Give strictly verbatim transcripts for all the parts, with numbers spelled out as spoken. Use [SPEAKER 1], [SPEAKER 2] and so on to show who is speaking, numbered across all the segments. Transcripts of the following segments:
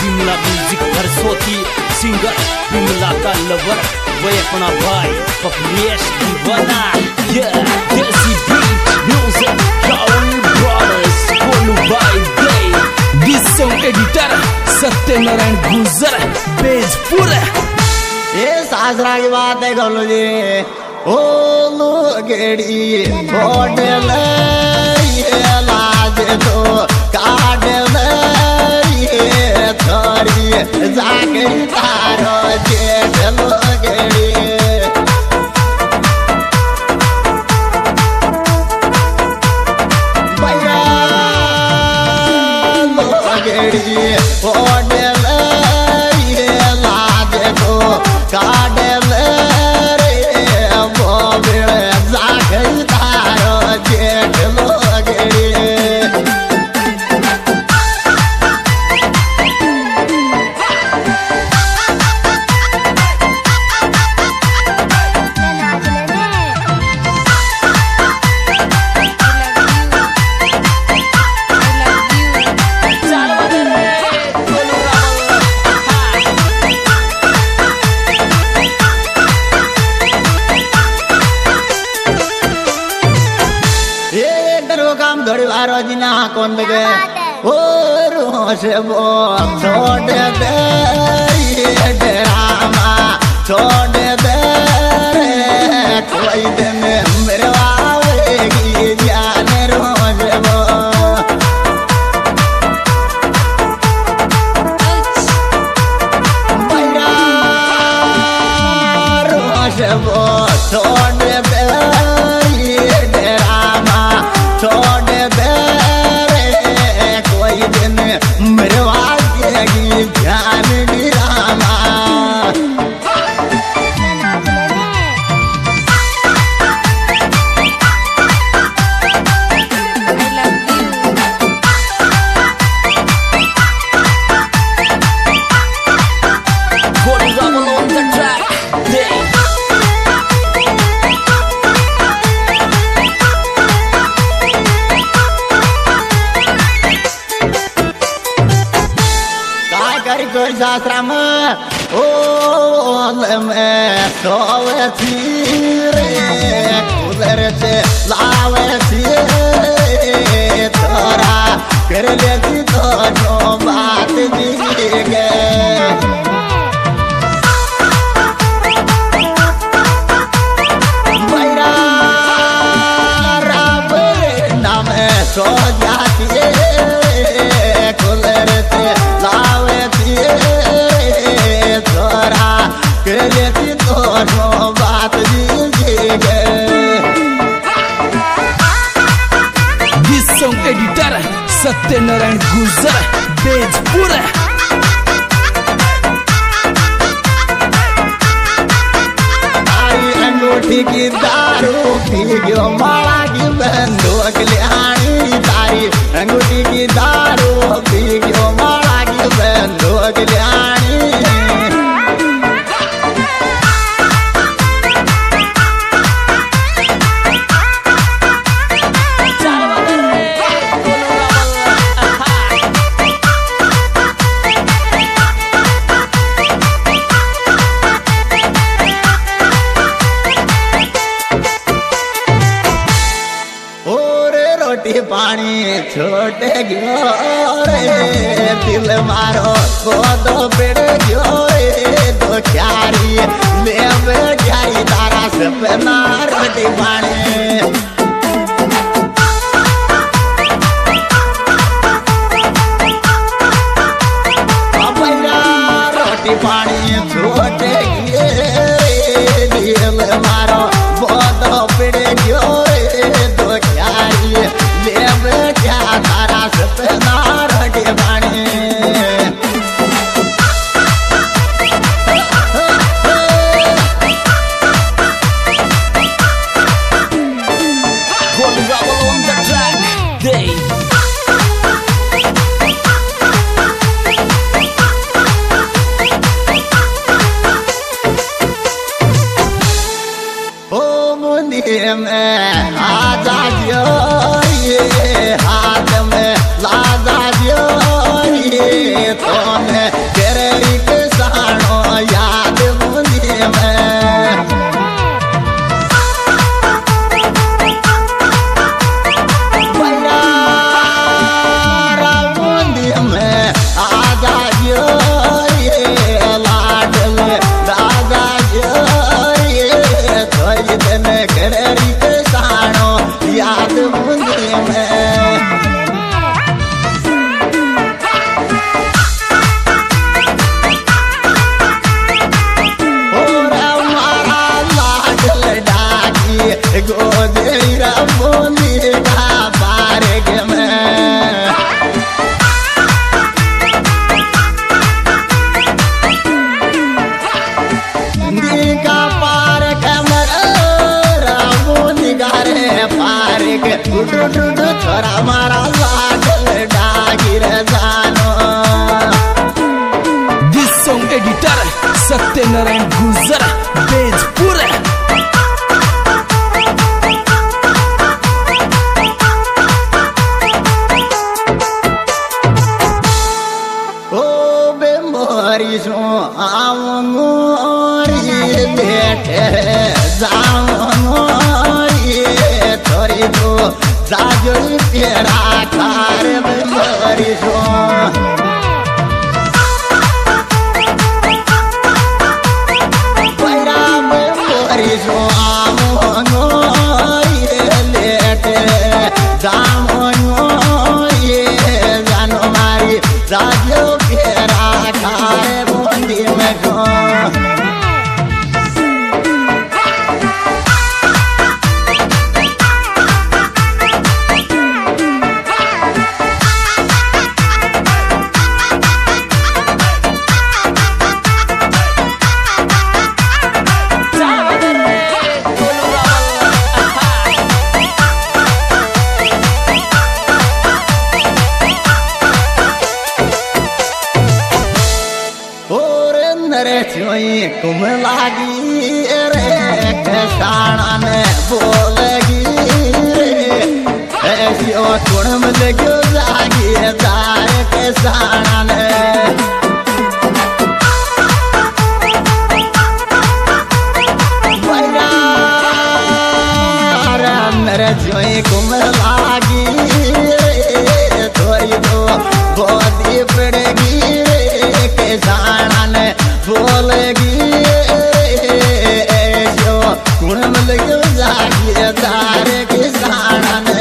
[SPEAKER 1] Vimla music हरसोती singer Vimla का lover वो अपना भाई पखलेश दीवाना देसी बीट म्यूजिक राहुल ब्रदर्स कोलू भाई दे this song editor Satyanarayan Gujar Bejpur.
[SPEAKER 2] ये सासरा की बात है गोलू जी ओ लोगेड़ी होटल ये लाज तो काट ये थोड़ी जाके तारो जेठ लोगेड़ी भैया लोगेड़ी होटल ये लाज तो काट घड़ी बारो जिना कौन लगे और से वो छोड़ दे ये ड्रामा छोड़ दे कोई दिन मेरे आवेगी जान रोज वो भैया रोज वो छोड़ दे ये ड्रामा छोड़ मेरे वाक्य की ध्यान गिरामा सासरा में ओ में सोवे थी रे उधर से लावे थी तोरा कर लेती तो जो बात दी गए भैया रब नाम सो जाती है कुलर से लावे तोरा कर लेती तो जो बात दी गए।
[SPEAKER 1] This song editor Satyanarayan Gujar Bejpur.
[SPEAKER 2] तारी अंगूठी की दारू पी गयो माला की बंदूक लिहानी तारी अंगूठी की दारू पी गयो माला की बंदूक लिहानी पानी छोटे गयो रे दिल मारो को पेड़ गयो रे तो क्यारी ले जाई तारा सपना रोटी पानी रोटी पानी छोटे रे दिल मारो बहुत पेड़ गयो रे तो क्यारी क्या तारा सपना रोटी पानी
[SPEAKER 1] सत्यनारायण गुजर बेजपुर
[SPEAKER 2] सो आमोरी बेटे जामोरी थोड़ी तो जाजोरी तेरा कार बेमोरी सो पैरा बेमोरी सो आमोरी लेटे जामोरी जानो मारी जाजो तेरा कार तुम लागी रे कसाना ने बोलगी रे ऐसी कुणम लग्यो जागी दार कसाना ने मेरे जोई कुम लागी रे थोड़ी तो बोदी पड़ेगी रे कसाना ने बोलेगी कुणम लग्यो जागी दार किसाना ने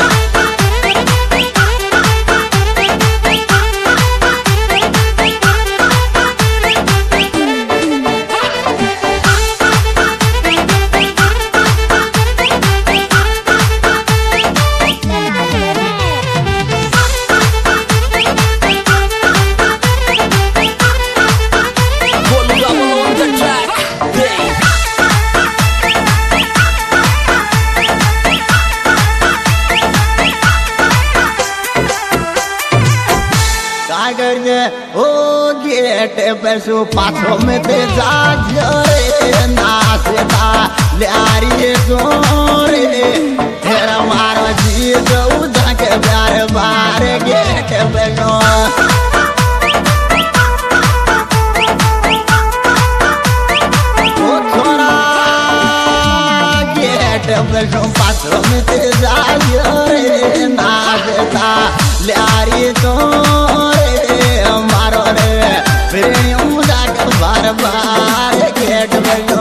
[SPEAKER 2] ओ गेट बसो पाछो में ते जाजो रे नाचता ल्यारी सोरे तेरा मारो जी जो जाके बार बार गेट बसो ओ छोरा गेट बसो पाछो में ते जाजो रे नाचता ल्यारी सोरे मारो रे फिर यूं जाकर बार बार गेट बनो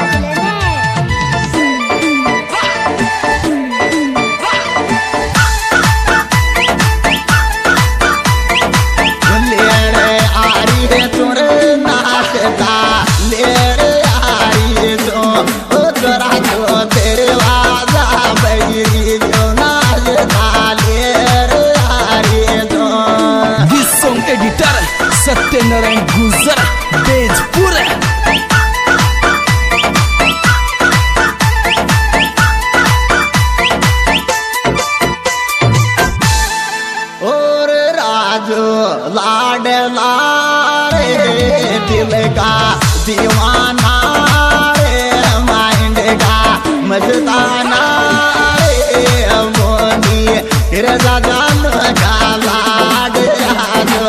[SPEAKER 2] ले रे आरी रे तोरे नाचता ले रे आरी तो ओ तोरा तो तेरे वाजा बैरी जो नाचता ले रे आरी तो
[SPEAKER 1] this song editor Satyanarayan Gujar Bejpur
[SPEAKER 2] और राजो लाड लारे दिल का दीवाना रे माइंड का मस्ताना रे मोनी रजा जान का लाड राजो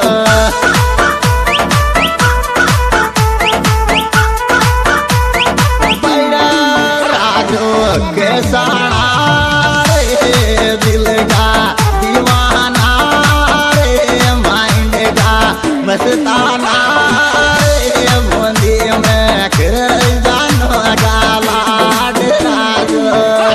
[SPEAKER 2] केसाना रे दिल का दीवाना रे माइंड का मस्ताना रे मोदी में कर जानो का लाड राजो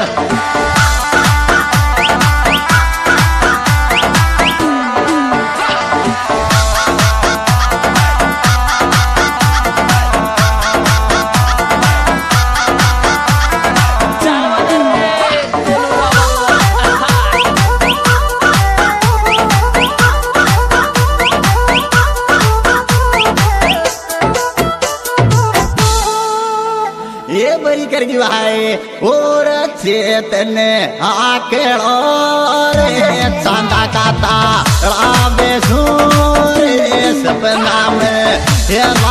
[SPEAKER 2] करगी भाई और चेतन आकेड़ो रे चांदा काता राबे सूरे सपना में